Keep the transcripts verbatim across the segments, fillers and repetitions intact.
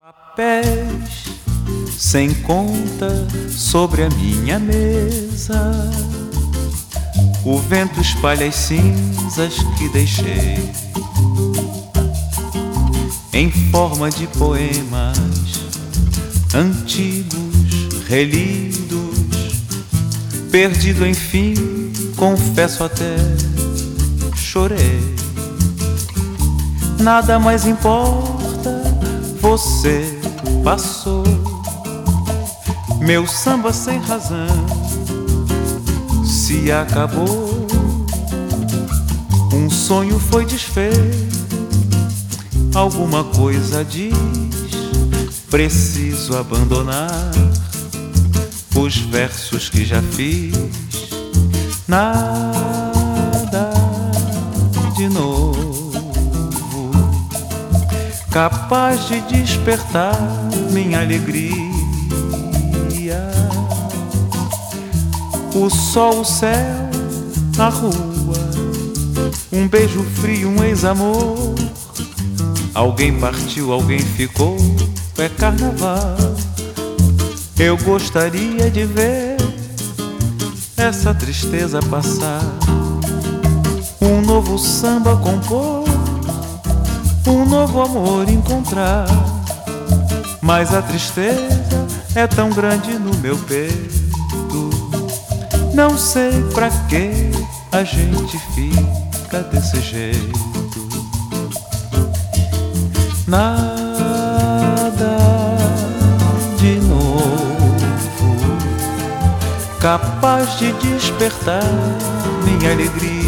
Papéis sem conta sobre a minha mesa, o vento espalha as cinzas que deixei em forma de poemas antigos, relidos. Perdido enfim, confesso até chorei. Nada mais importa, você passou. Meu samba sem razão se acabou. Um sonho foi desfeito. Alguma coisa diz: preciso abandonar os versos que já fiz. Nada de novo capaz de despertar minha alegria. O sol, o céu, a rua, um beijo frio, um ex-amor. Alguém partiu, alguém ficou, é carnaval. Eu gostaria de ver essa tristeza passar, um novo samba compor, um novo amor encontrar. Mas a tristeza é tão grande no meu peito, não sei pra que a gente fica desse jeito. Nada de novo capaz de despertar minha alegria.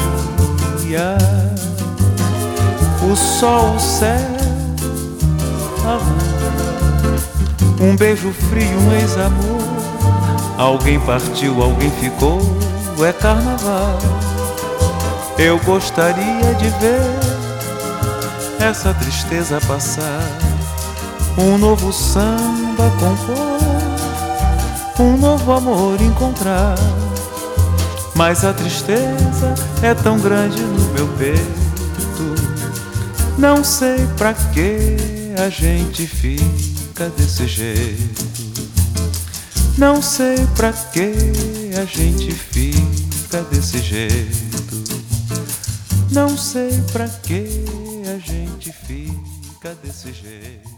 O sol, o céu, a rua, um beijo frio, um ex-amor. Alguém partiu, alguém ficou, é carnaval. Eu gostaria de ver essa tristeza passar, um novo samba compor, um novo amor encontrar. Mas a tristeza é tão grande no meu peito, não sei pra que a gente fica desse jeito. Não sei pra que a gente fica desse jeito. Não sei pra que a gente fica desse jeito.